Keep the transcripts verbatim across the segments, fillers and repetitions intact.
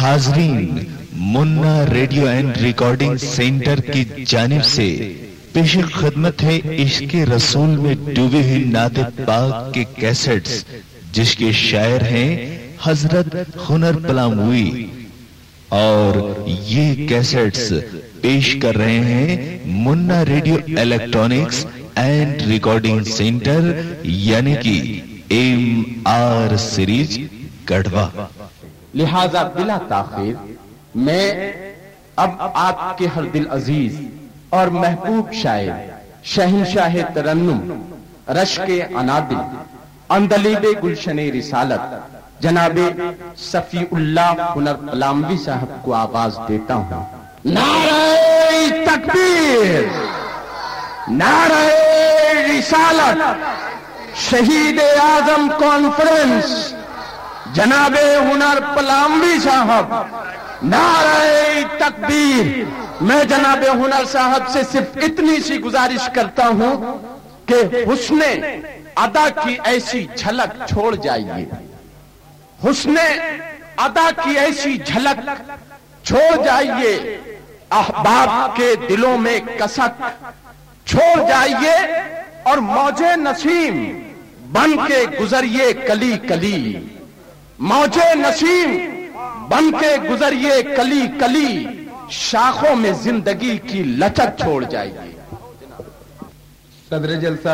हाजरीन, Munna radio and recording centre की जानिब से पेश खिदमत है इश्क रसूल में डूबी हुई नाते पाक के कैसेट्स, जिसके शायर हैं हजरत हुनर पलामवी, और ये कैसेट्स पेश कर रहे हैं Munna radio electronics and recording centre यानी कि एम आर सीरीज गढ़वा। लिहाजा बिला ताखीर मैं अब आपके हर दिल अजीज और महबूब शायर शहंशाह तरन्नुम रश्के अनादिल अंदलीबे गुलशने रिसालत जनाबे सफीउल्लाह हुनर पलामवी साहब को आवाज देता हूं। नारे तकबीर, नारे रिसालत, शहीद आजम कॉन्फ्रेंस जनाबे हुनर पलामवी साहब, नारे तकबीर। मैं जनाबे हुनर साहब से सिर्फ इतनी सी गुजारिश करता हूं कि हुस्ने अदा की ऐसी झलक छोड़ जाइए, हुस्ने अदा की ऐसी झलक छोड़ जाइए, अहबाब के दिलों में कसक छोड़ जाइए और मौजे नसीम बन के गुजरिए कली कली, मौजे नसीम बन के गुजरिए कली कली, शाखों में जिंदगी की लचक छोड़ जाइए। सदर जलसा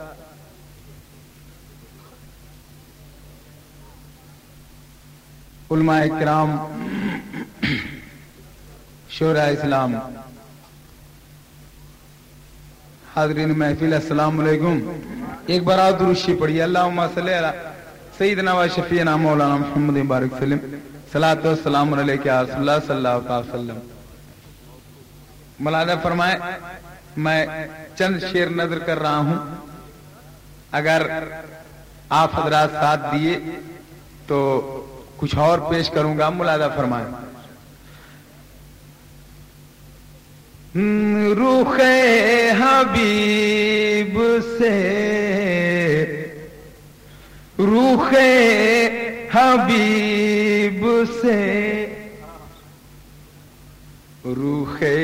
उलमाए किराम, शोरा इस्लाम, हाज़रीन महफिल, अस्सलाम वालेकुम। एक बार और दुरूद पढ़िए। अल्लाहुम्मा सल्ली अला सय्यिदना व शफीना मौलाना मुहम्मद मुबारक सल्लम, सलातो व सलाम अलैका या रसूलल्लाह सल्लल्लाहु अलैहि वसल्लम। मुलादा फरमाए, मैं चंद शेर नजर कर रहा हूं, अगर आप हजरात साथ दिए तो कुछ और पेश करूंगा। मुलादा फरमाए। रूखे हबीब से, रूखे हबीब से, रूखे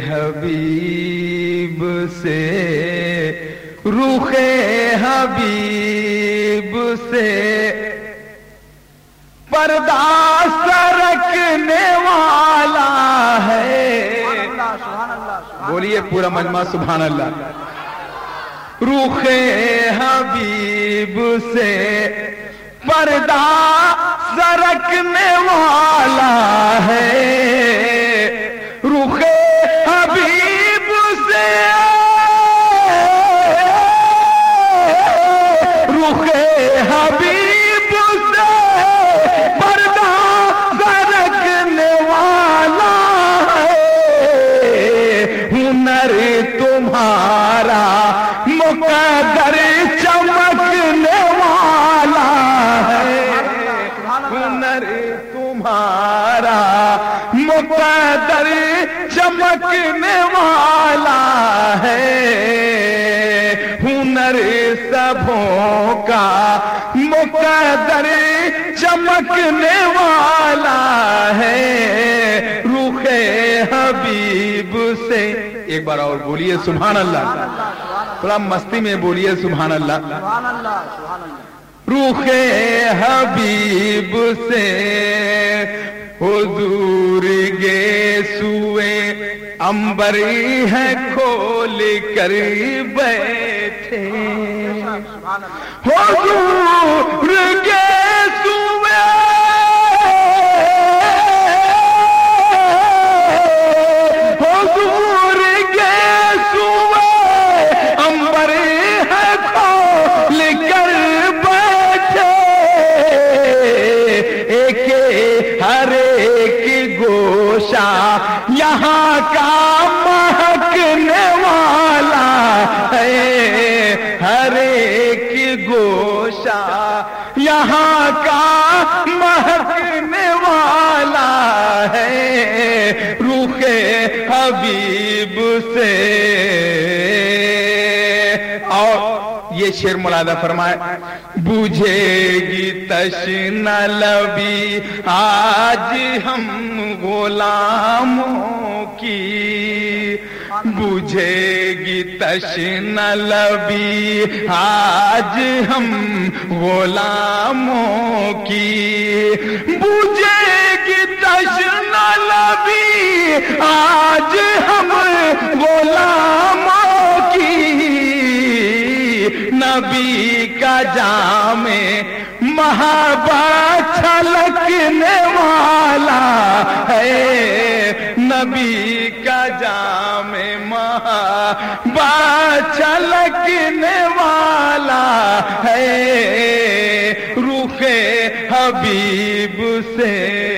हबीब से, रूखे हबीब से पर्दा सरकने वाला है। बोलिए पूरा मजमा सुभान अल्लाह। रूखे हबीब से पर्दा सरकने वाला है, रूखे हबीब से, रूखे हबीब से पर्दा सरकने वाला है। हुनर तुम्हारा मुकद्दर चमकने वाला है, हुनर तुम्हारा मुकद्दर चमकने वाला है। हुनर सबों का मुकद्दर चमकने वाला है, रूखे हबीब से। एक बार और बोलिए सुभान अल्लाह, थोड़ा मस्ती में बोलिए सुभान अल्लाह। रूखे हबीब से हुजूर गे सुए अंबरी है खोल कर बैठे, हुजूर गे सुए हुजूर गे सुए अंबरी है खोल कर बैठे, एक हर एक गोशा यहाँ का महकने वाला है, हर एक गोशा यहाँ का महकने वाला है, रूखे हबीब से। और ये یہ شعر ملاحظہ فرمائے. بجھے گی تشنہ لبی آج ہم غلاموں کی، بجھے گی تشنہ لبی آج ہم غلاموں کی، بجھے گی تشنہ لبی آج ہم غلاموں کی. نبی کا جام محبت چھلکنے والا ہے، نبی کا جام محبت چھلکنے والا ہے. رخ حبیب سے